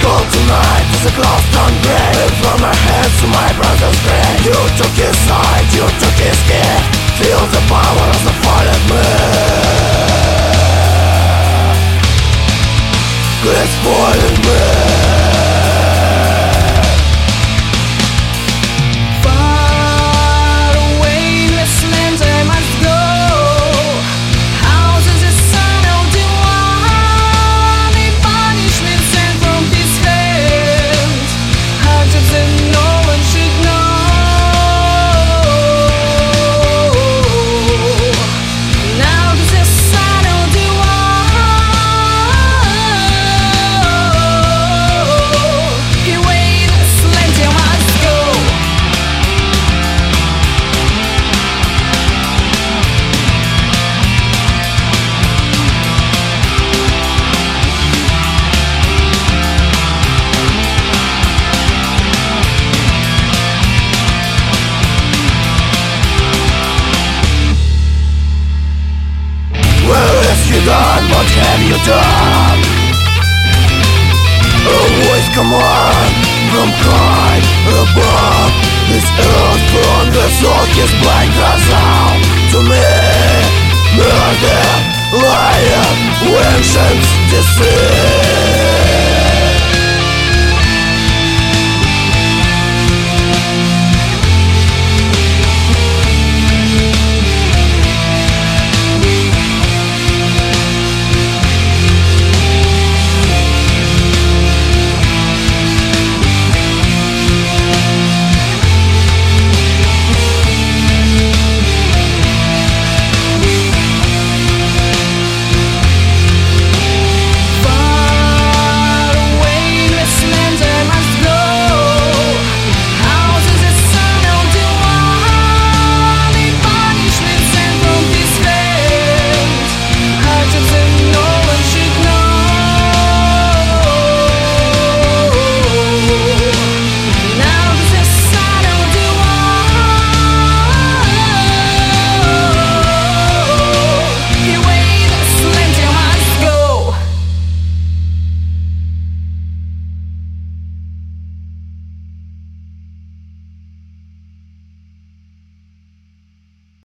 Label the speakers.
Speaker 1: Cold tonight as the clouds turn gray. And from my hands to my brother's grave. You took his side, you took his gift. Feel the power of the fallen man. It's fallen man. Done, what have you done? A voice command from high above. This earth from the soul his blind cries out to me. Murder, liar, vengeance, deceit.